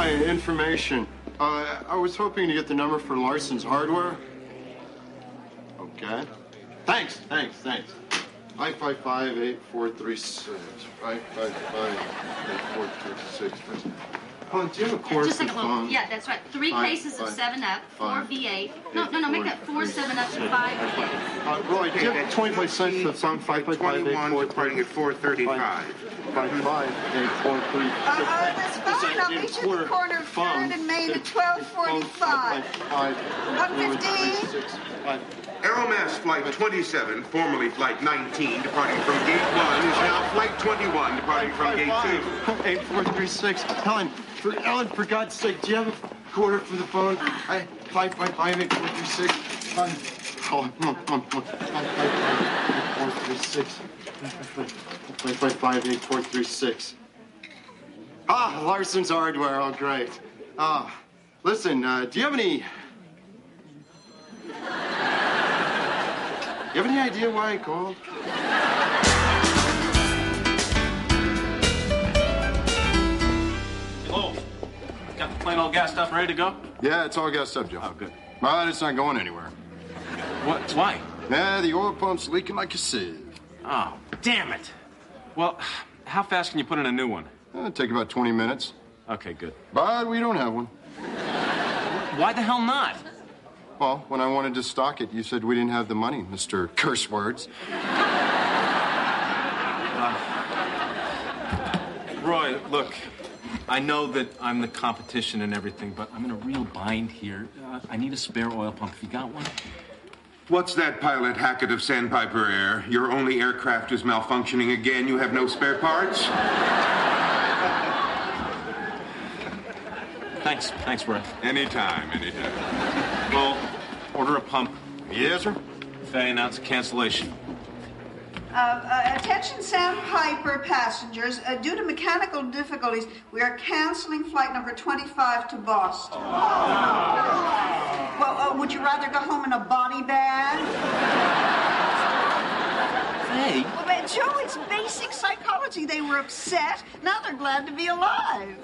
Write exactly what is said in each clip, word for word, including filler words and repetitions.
my information. Uh, I was hoping to get the number for Larson's Hardware. Okay. Thanks, thanks, thanks. five five five, eight four three six. five five five, eight four three six. Helen, do you have a quarter Just for like the a little, phone? yeah, that's right. Three Five, cases of five, seven up, four five, V eight. No, eight, no, no, make four, that four three, seven up and five V eight. Uh, Roy, do you have twenty-five cents for the phone? five five five, eight four departing at four thirty-five. five five, eight four three six. Uh, uh, that's fine. I'll meet you at the corner of third and Main at twelve forty-five. one fifteen. Aeromass Flight twenty-seven, formerly Flight nineteen, departing from Gate one, is now Flight twenty-one, departing from Gate two. eight four three six. Helen, for, Ellen, for God's sake, do you have a quarter for the phone? I, five five five, eight four three six. Um, oh, no, no, no. five five five, eight four three six. five five five, eight four three six. Ah, Larson's Hardware. Oh, great. Ah, listen, uh, do you have any... You have any idea why I called? Hello. Got the plane all gassed up and ready to go? Yeah, it's all gassed up, Joe. Oh, good. But it's not going anywhere. What? Why? Yeah, the oil pump's leaking like a sieve. Oh, damn it. Well, how fast can you put in a new one? It'll take about twenty minutes. Okay, good. But we don't have one. Why the hell not? Well, when I wanted to stock it, you said we didn't have the money, Mister Curse Words. Uh, Roy, look, I know that I'm the competition and everything, but I'm in a real bind here. Uh, I need a spare oil pump. Have you got one? What's that, Pilot Hackett of Sandpiper Air? Your only aircraft is malfunctioning again. You have no spare parts? Thanks. Thanks, Roy. Anytime, anytime. Well, order a pump. Yes, sir. Faye, announce a cancellation. Uh, uh, attention Sandpiper passengers. Uh, due to mechanical difficulties, we are canceling flight number twenty-five to Boston. Well, uh, would you rather go home in a body bag? Faye? Well, but Joe, it's basic psychology. They were upset. Now they're glad to be alive.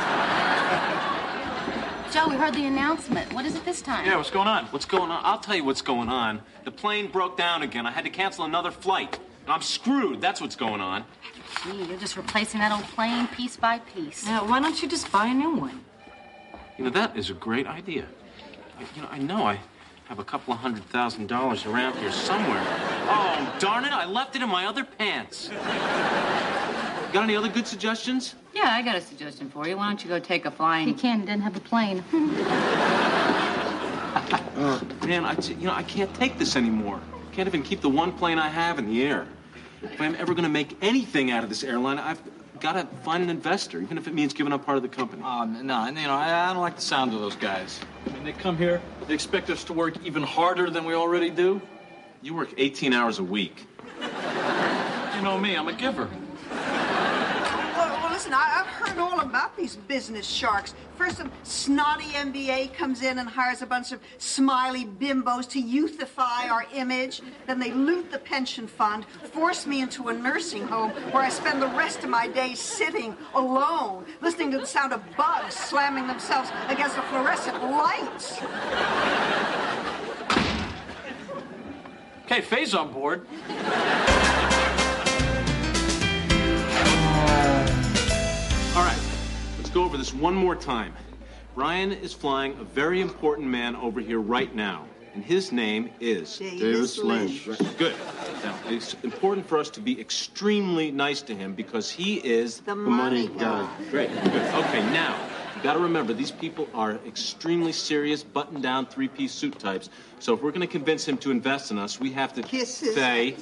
Joe, we heard the announcement. What is it this time? Yeah, what's going on? What's going on? I'll tell you what's going on. The plane broke down again. I had to cancel another flight. I'm screwed. That's what's going on. Gee, you're just replacing that old plane piece by piece. Now, why don't you just buy a new one? You know, that is a great idea. I, you know, I know I have a couple of hundred thousand dollars around here somewhere. Oh, darn it, I left it in my other pants. Got any other good suggestions? Yeah, I got a suggestion for you. Why don't you go take a flying... He can, he didn't have the plane. uh, man, I, you know, I can't take this anymore. Can't even keep the one plane I have in the air. If I'm ever going to make anything out of this airline, I've got to find an investor, even if it means giving up part of the company. Um, no, you know, I, I don't like the sound of those guys. I mean, they come here, they expect us to work even harder than we already do. You work eighteen hours a week. You know me, I'm a giver. Well, well listen, I, I've heard all about these business sharks. First, some snotty M B A comes in and hires a bunch of smiley bimbos to youthify our image. Then they loot the pension fund, force me into a nursing home where I spend the rest of my days sitting alone, listening to the sound of bugs slamming themselves against the fluorescent lights. Okay, Faye's on board. All right, let's go over this one more time. Brian is flying a very important man over here right now, and his name is... Davis Lynch. Good. Now, it's important for us to be extremely nice to him because he is... The money guy. Great, good. Okay, now, you gotta remember, these people are extremely serious, button-down, three-piece suit types. So if we're gonna convince him to invest in us, we have to... Kiss his... Faye...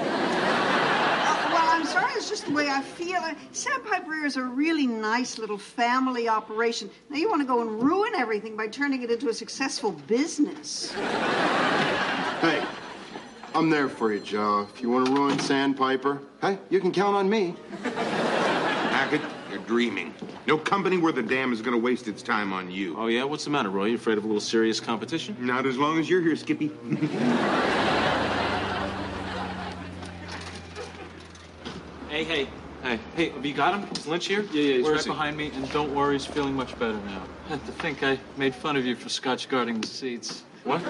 I'm sorry, it's just the way I feel. Sandpiper Air is a really nice little family operation. Now you want to go and ruin everything by turning it into a successful business. Hey, I'm there for you, Joe. If you want to ruin Sandpiper, hey, you can count on me. Hackett, you're dreaming. No company worth a damn is going to waste its time on you. Oh, yeah? What's the matter, Roy? You afraid of a little serious competition? Not as long as you're here, Skippy. Hey, hey, Hey, hey, have you got him? Is Lynch here? Yeah, yeah, he's Where right is he? behind me, and don't worry, he's feeling much better now. I had to think I made fun of you for scotch guarding the seats. What?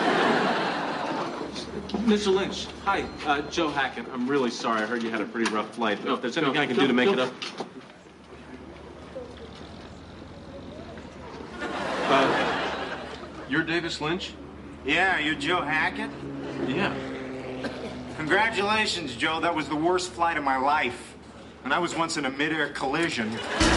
Mister Lynch, hi. Uh, Joe Hackett. I'm really sorry. I heard you had a pretty rough flight. Go, if there's go, anything I can go, do to make go. it up. Uh, you're Davis Lynch? Yeah, you're Joe Hackett? Yeah. Congratulations, Joe. That was the worst flight of my life. And I was once in a midair collision.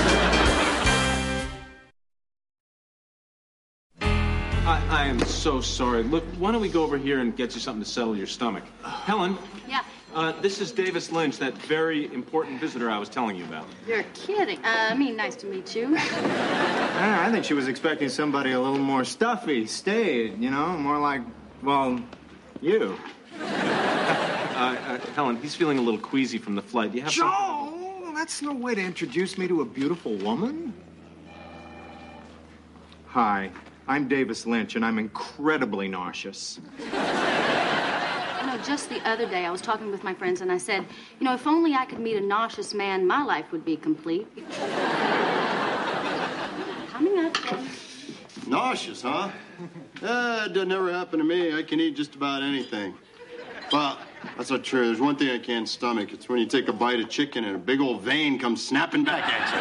I, I am so sorry. Look, why don't we go over here and get you something to settle your stomach? Helen? Yeah. Uh, this is Davis Lynch, that very important visitor I was telling you about. You're kidding. Uh, I mean, nice to meet you. Ah, I think she was expecting somebody a little more stuffy, staid, you know, more like, well, you. Uh, uh, Helen, he's feeling a little queasy from the flight. Do you have some... Joe, that's no way to introduce me to a beautiful woman. Hi, I'm Davis Lynch, and I'm incredibly nauseous. You know, just the other day, I was talking with my friends, and I said, you know, if only I could meet a nauseous man, my life would be complete. Coming up. Nauseous, huh? Uh, it doesn't ever happen to me. I can eat just about anything. Well, that's not true. There's one thing I can't stomach. It's when you take a bite of chicken and a big old vein comes snapping back at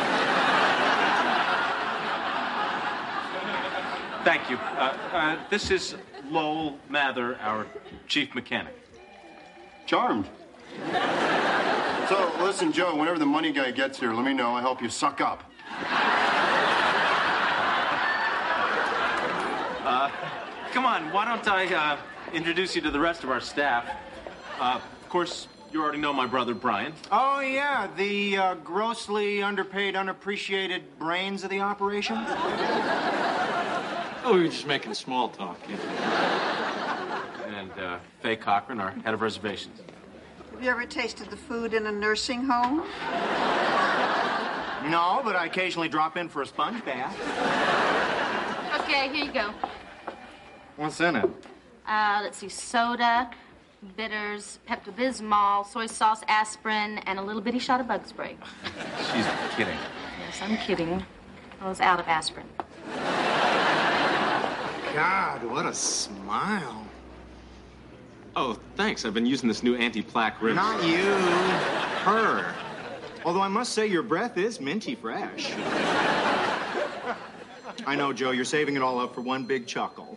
you. Thank you. Uh, uh, this is Lowell Mather, our chief mechanic. Charmed. So, listen, Joe, whenever the money guy gets here, let me know. I'll help you suck up. Uh, come on, why don't I uh, introduce you to the rest of our staff? Uh, of course, you already know my brother, Brian. Oh, yeah, the uh, grossly underpaid, unappreciated brains of the operation? Oh, we were just making small talk. Yeah. And uh, Faye Cochran, our head of reservations. Have you ever tasted the food in a nursing home? No, but I occasionally drop in for a sponge bath. Okay, here you go. What's in it? Uh, let's see, soda, bitters, Pepto-Bismol, soy sauce, aspirin, and a little bitty shot of bug spray. She's kidding. Yes, I'm kidding. I was out of aspirin. God, what a smile. Oh, thanks. I've been using this new anti-plaque rinse. Not you, her. Although I must say your breath is minty fresh. I know, Joe, you're saving it all up for one big chuckle.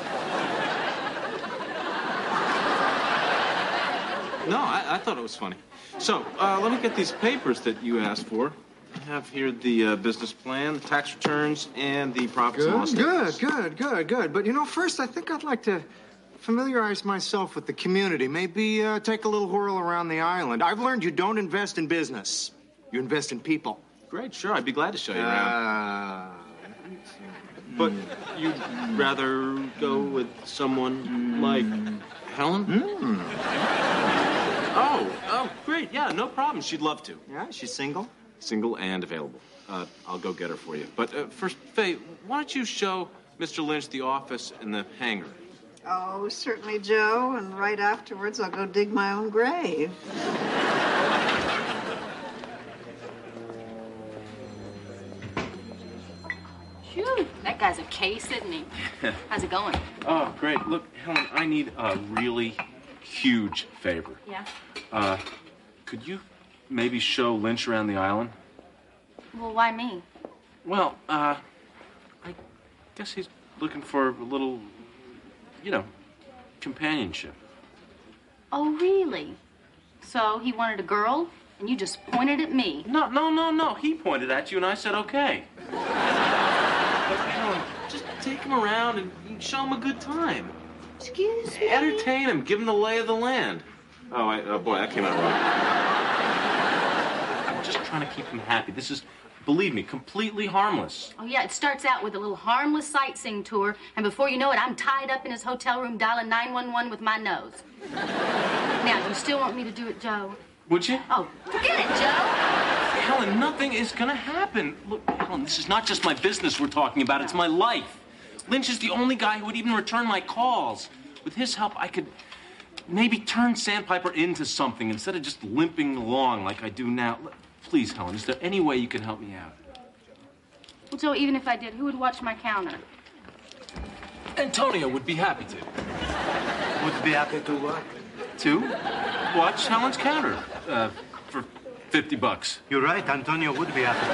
No, I, I thought it was funny. So, uh, let me get these papers that you asked for. I have here the uh, business plan, the tax returns, and the profits and loss Good, statements. good, good, good. But, you know, first, I think I'd like to familiarize myself with the community. Maybe uh, take a little whirl around the island. I've learned you don't invest in business. You invest in people. Great, sure. I'd be glad to show you around. Uh, But you'd rather go with someone like Helen? mm. Oh, oh, great. Yeah, no problem. She'd love to. Yeah, she's single? Single and available. Uh, I'll go get her for you. But uh, first, Faye, why don't you show Mister Lynch the office and the hangar? Oh, certainly, Joe. And right afterwards, I'll go dig my own grave. Phew, that guy's a case, isn't he? How's it going? Oh, great. Look, Helen, I need a really huge favor. Yeah? Uh, could you maybe show Lynch around the island? Well, why me? Well, uh, I guess he's looking for a little, you know, companionship. Oh, really? So he wanted a girl, and you just pointed at me? No, no, no, no. He pointed at you, and I said, okay. But, Helen, just take him around and show him a good time. Excuse me? Entertain him. Give him the lay of the land. Oh, I, oh boy, that came out wrong. I'm just trying to keep him happy. This is, believe me, completely harmless. Oh, yeah, it starts out with a little harmless sightseeing tour, and before you know it, I'm tied up in his hotel room dialing nine one one with my nose. Now, you still want me to do it, Joe? Would you? Oh, forget it, Joe. Helen, nothing is gonna happen. Look, Helen, this is not just my business we're talking about, it's my life. Lynch is the only guy who would even return my calls. With his help, I could... maybe turn Sandpiper into something instead of just limping along like I do now. Please, Helen, is there any way you can help me out? Well, Joe, even if I did, who would watch my counter? Antonio would be happy to. Would be happy to what? To watch Helen's counter uh, for fifty bucks. You're right, Antonio would be happy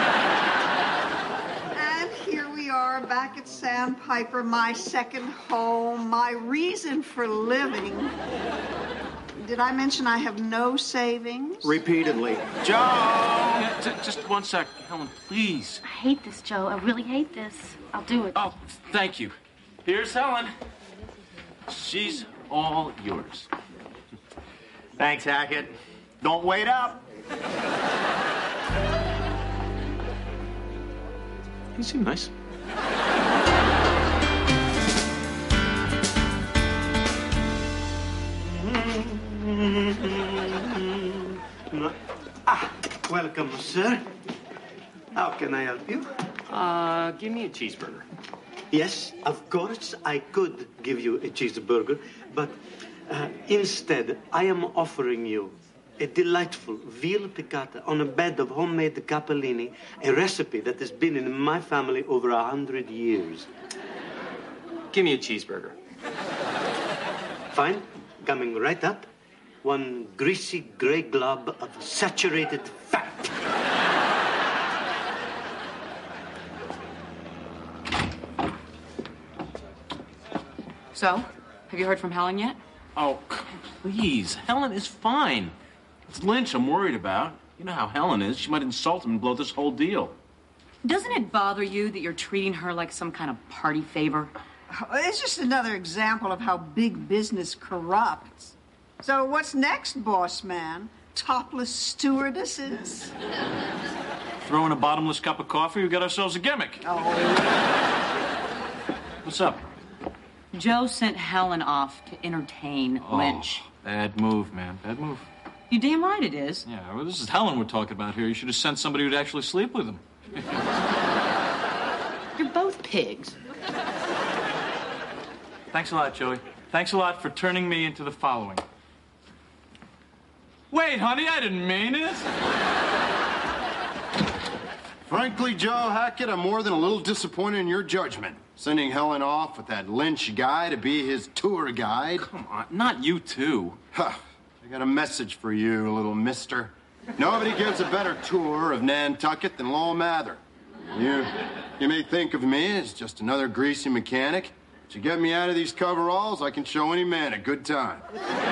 to. And here we are back at Sandpiper, my second home, my reason for living. Did I mention I have no savings? Repeatedly. Joe! Yeah, j- just one sec, Helen, please. I hate this, Joe. I really hate this. I'll do it. Oh, thank you. Here's Helen. She's all yours. Thanks, Hackett. Don't wait up. You seem nice. Ah, welcome, sir. How can I help you? Uh, give me a cheeseburger. Yes, of course, I could give you a cheeseburger, but uh, instead, I am offering you a delightful veal piccata on a bed of homemade capellini, a recipe that has been in my family over a hundred years. Give me a cheeseburger. Fine, coming right up. One greasy gray glob of saturated fat. So, have you heard from Helen yet? Oh, please. Helen is fine. It's Lynch I'm worried about. You know how Helen is. She might insult him and blow this whole deal. Doesn't it bother you that you're treating her like some kind of party favor? It's just another example of how big business corrupts. So what's next, boss man? Topless stewardesses? Throw in a bottomless cup of coffee, we got ourselves a gimmick. Oh. What's up? Joe sent Helen off to entertain Oh, Lynch. bad move, man. Bad move. You damn right it is. Yeah, well, this is Helen we're talking about here. You should have sent somebody who'd actually sleep with him. You're both pigs. Thanks a lot, Joey. Thanks a lot for turning me into the following. Wait, honey, I didn't mean it. Frankly, Joe Hackett, I'm more than a little disappointed in your judgment. Sending Helen off with that Lynch guy to be his tour guide. Come on, not you too. Huh. I got a message for you, little mister. Nobody gives a better tour of Nantucket than Lowell Mather. You, you may think of me as just another greasy mechanic, but you get me out of these coveralls, I can show any man a good time.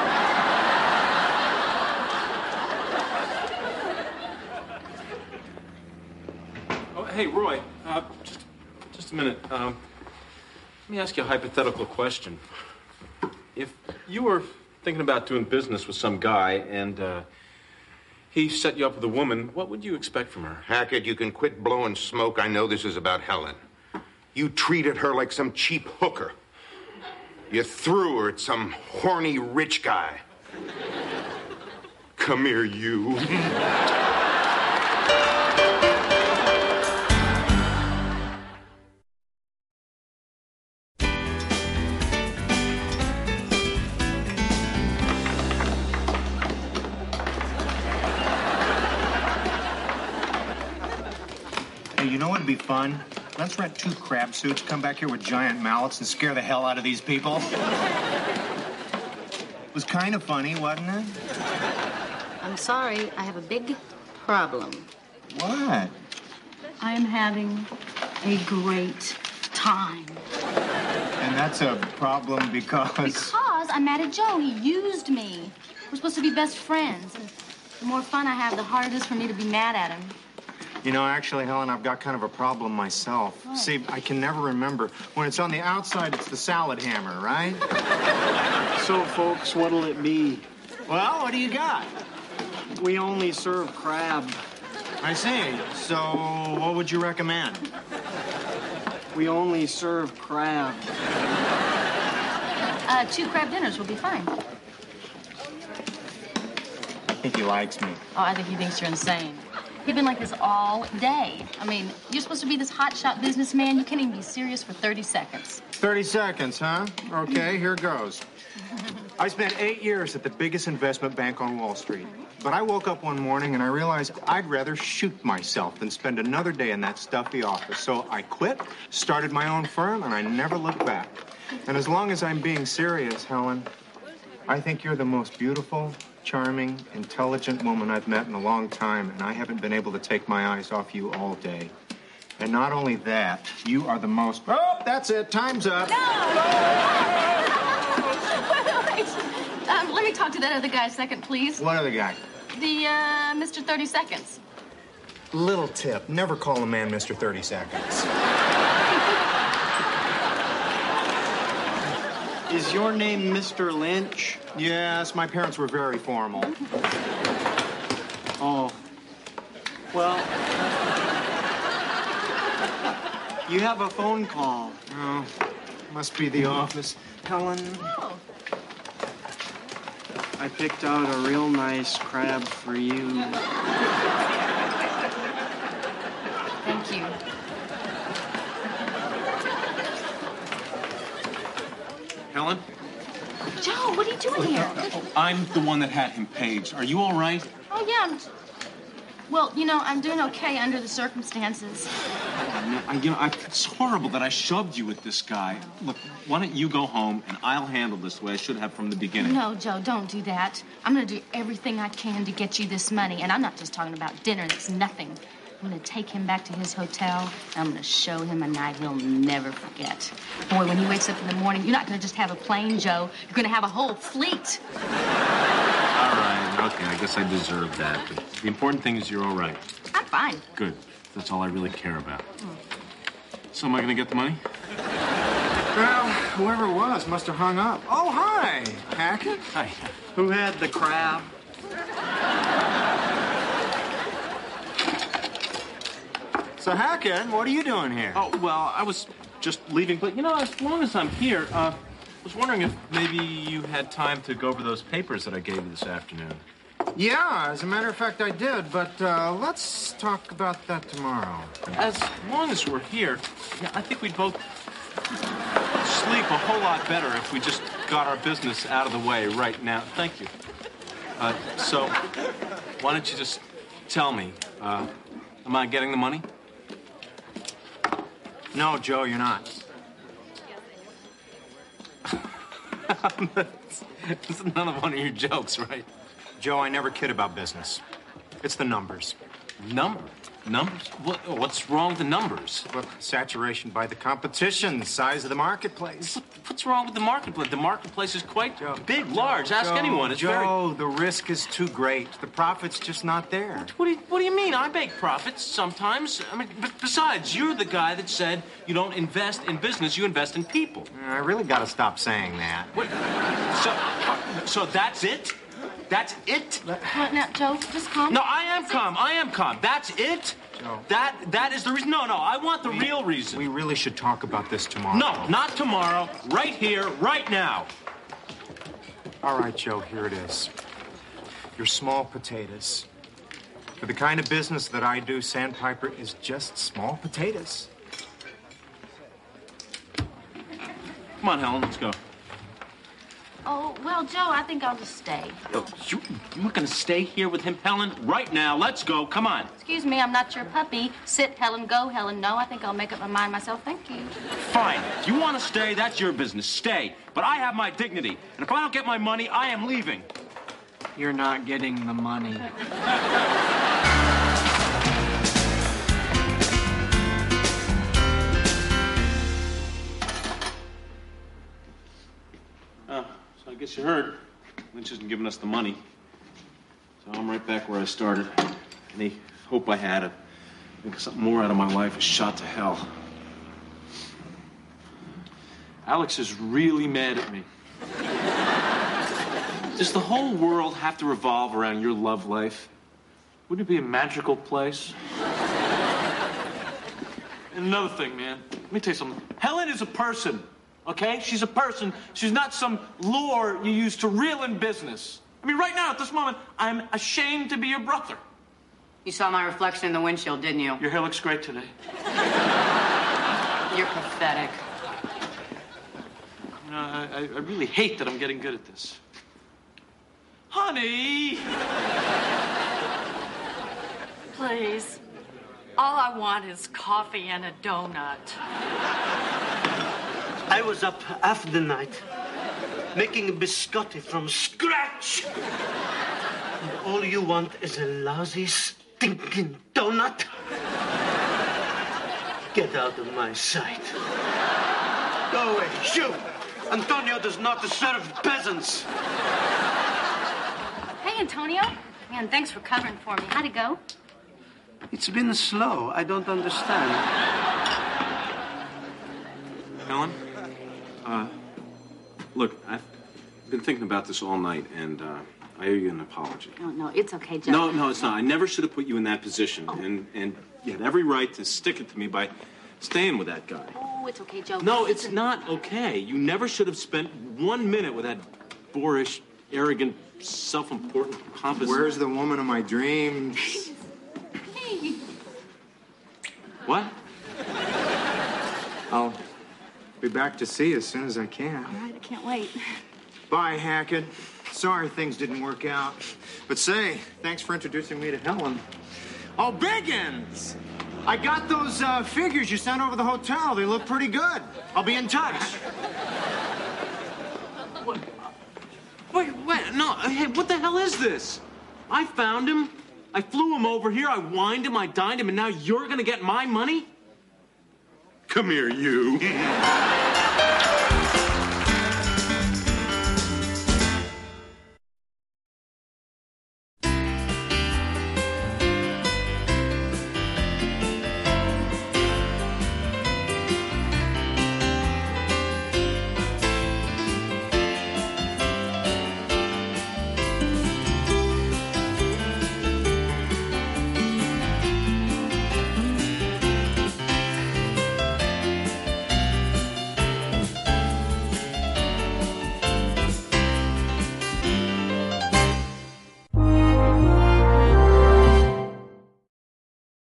Oh, hey, Roy, uh, just, just a minute. Um, let me ask you a hypothetical question. If you were thinking about doing business with some guy and uh, he set you up with a woman, what would you expect from her? Hackett, you can quit blowing smoke. I know this is about Helen. You treated her like some cheap hooker. You threw her at some horny rich guy. Come here, you. Hey, you know what'd be fun? Let's rent two crab suits, come back here with giant mallets, and scare the hell out of these people. It was kind of funny, wasn't it? I'm sorry, I have a big problem. What? I am having a great time. And that's a problem because... Because I'm mad at Joe. He used me. We're supposed to be best friends. And the more fun I have, the harder it is for me to be mad at him. You know, actually, Helen, I've got kind of a problem myself. What? See, I can never remember. When it's on the outside, it's the salad hammer, right? So, folks, what'll it be? Well, what do you got? We only serve crab. I see. So, what would you recommend? We only serve crab. Uh, two crab dinners will be fine. I think he likes me. Oh, I think he thinks you're insane. He's been like this all day. I mean, you're supposed to be this hotshot businessman. You can't even be serious for thirty seconds. thirty seconds, huh? Okay, here goes. I spent eight years at the biggest investment bank on Wall Street. But I woke up one morning and I realized I'd rather shoot myself than spend another day in that stuffy office. So I quit, started my own firm, and I never looked back. And as long as I'm being serious, Helen, I think you're the most beautiful, charming, intelligent woman I've met in a long time, and I haven't been able to take my eyes off you all day. And not only that, you are the most... Oh, that's it. Time's up. No! Wait, wait, wait. Um, let me talk to that other guy a second, please. What other guy? The, uh, Mister thirty seconds. Little tip. Never call a man Mister thirty seconds. Is your name Mister Lynch? Yes, my parents were very formal. Oh. Well, you have a phone call. Oh, must be the office. Helen. Oh. I picked out a real nice crab for you. Thank you. Helen? Joe, what are you doing here? I'm the one that had him paged. Are you all right? Oh, yeah. I'm... Well, you know, I'm doing okay under the circumstances. I, you know, I, it's horrible that I shoved you with this guy. Look, why don't you go home and I'll handle this the way I should have from the beginning. No, Joe, don't do that. I'm going to do everything I can to get you this money. And I'm not just talking about dinner. That's nothing. I'm going to take him back to his hotel, and I'm going to show him a night he'll never forget. Boy, when he wakes up in the morning, you're not going to just have a plane, Joe. You're going to have a whole fleet. All right, okay, I guess I deserve that. But the important thing is you're all right. I'm fine. Good. That's all I really care about. Mm. So am I going to get the money? Well, whoever it was must have hung up. Oh, hi, Hackett. Hi. Who had the crab? So, Hackett, what are you doing here? Oh, well, I was just leaving, but, you know, as long as I'm here, uh, I was wondering if maybe you had time to go over those papers that I gave you this afternoon. Yeah, as a matter of fact, I did, but uh, let's talk about that tomorrow. As long as we're here, yeah, I think we'd both sleep a whole lot better if we just got our business out of the way right now. Thank you. Uh, so, why don't you just tell me, uh, am I getting the money? No, Joe, you're not. It's none of one of your jokes, right? Joe, I never kid about business. It's the numbers. Number? Numbers? What, what's wrong with the numbers? Look, saturation by the competition, the size of the marketplace. What, what's wrong with the marketplace? The marketplace is quite Joe, big, large. Ask Joe, anyone. It's Joe, very... the risk is too great. The profit's just not there. What do you, what do you mean? I make profits sometimes. I mean, but besides, you're the guy that said you don't invest in business, you invest in people. I really got to stop saying that. What? So, so that's it? That's it? What now, Joe? Just calm. No, I am calm. I am calm. That's it? Joe. That that is the reason. No, no, I want the we, real reason. We really should talk about this tomorrow. No, not tomorrow. Right here, right now. All right, Joe, here it is. Your small potatoes. For the kind of business that I do, Sandpiper is just small potatoes. Come on, Helen, let's go. Oh, well, Joe, I think I'll just stay. Oh, you, you're going to stay here with him, Helen? Right now. Let's go. Come on. Excuse me, I'm not your puppy. Sit, Helen, go, Helen. No, I think I'll make up my mind myself. Thank you. Fine. If you want to stay, that's your business. Stay. But I have my dignity. And if I don't get my money, I am leaving. You're not getting the money. Uh, so I guess you heard. Lynch isn't giving us the money. So I'm right back where I started. Any hope I had of making something more out of my life is shot to hell. Alex is really mad at me. Does the whole world have to revolve around your love life? Wouldn't it be a magical place? And another thing, man. Let me tell you something. Helen is a person. Okay? She's a person. She's not some lure you use to reel in business. I mean, right now, at this moment, I'm ashamed to be your brother. You saw my reflection in the windshield, didn't you? Your hair looks great today. You're pathetic. You know, I, I really hate that I'm getting good at this. Honey! Please. All I want is coffee and a donut. I was up half the night making biscotti from scratch. And all you want is a lousy, stinking donut? Get out of my sight. Go away. Shoot! Antonio does not serve peasants. Hey, Antonio. Man, thanks for covering for me. How'd it go? It's been slow. I don't understand. Helen? Uh, look, I've been thinking about this all night, and uh, I owe you an apology. No, no, it's okay, Joe. No, no, it's not. I never should have put you in that position, oh. and, and you had every right to stick it to me by staying with that guy. Oh, it's okay, Joe. No, Listen. it's not okay. You never should have spent one minute with that boorish, arrogant, self-important, pompous... Where's the woman of my dreams? Hey. What? I'll be back to see you as soon as I can. All right, I can't wait. Bye, Hackett. Sorry things didn't work out. But say, thanks for introducing me to Helen. Oh, Biggins! I got those uh, figures you sent over the hotel. They look pretty good. I'll be in touch. What? Wait, wait, no, hey, what the hell is this? I found him. I flew him over here. I wined him. I dined him. And now you're going to get my money? Come here, you.